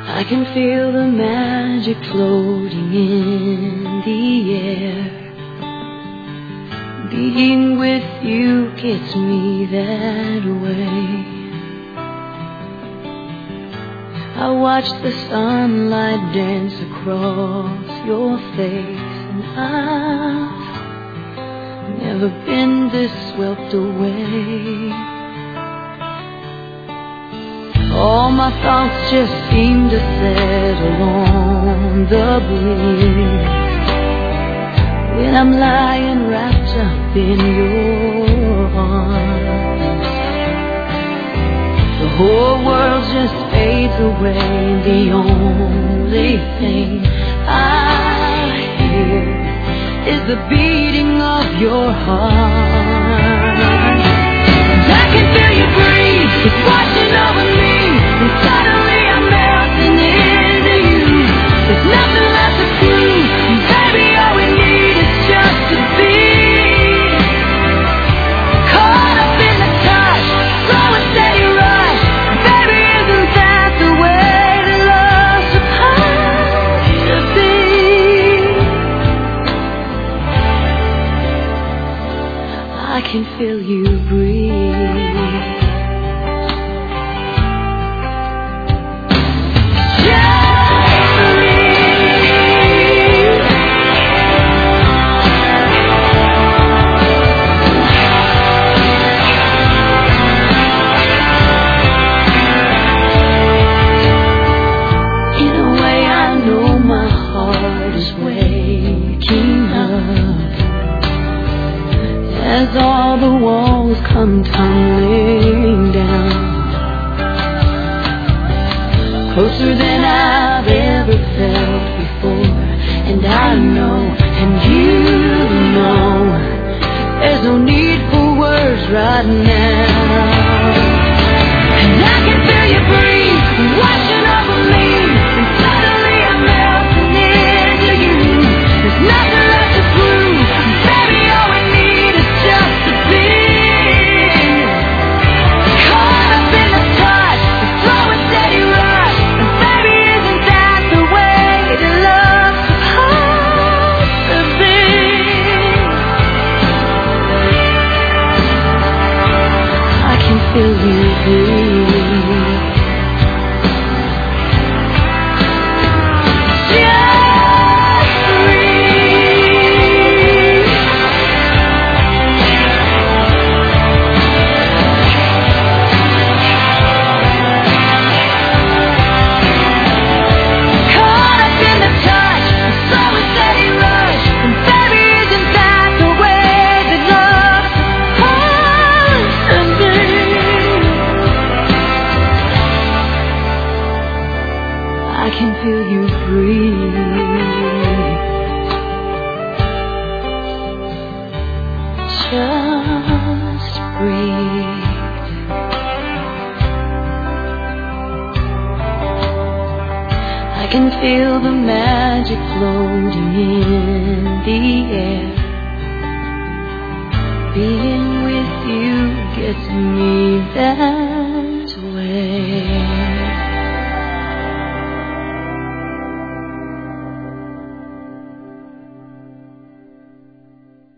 I can feel the magic floating in the air. Being with you gets me that way. I watch the sunlight dance across your face, and I've never been this swept away. All my thoughts just seem to settle on the breeze when I'm lying wrapped up in your arms. The whole world just fades away. The only thing I hear is the beating of your heart. And I can feel you breathe, it's washing over me, and suddenly I'm melting into you. There's nothing left to prove, and baby, all we need is just to be caught up in the touch, slow and steady rush. Baby, isn't that the way that love's supposed to be? I can feel you breathe. As all the walls come tumbling down, closer than I've ever felt before. And I know, and you know, there's no need for words right now. And I can feel you breathe, washing over me, and suddenly I'm melting into you. There's nothing left to prove, baby, all we need is just to be caught up in the touch, the slow and steady rush. And baby, isn't that the way that love's supposed to be? I can feel you breathe. I can feel you breathe. Just breathe. I can feel the magic floating in the air. Being with you gets me that way.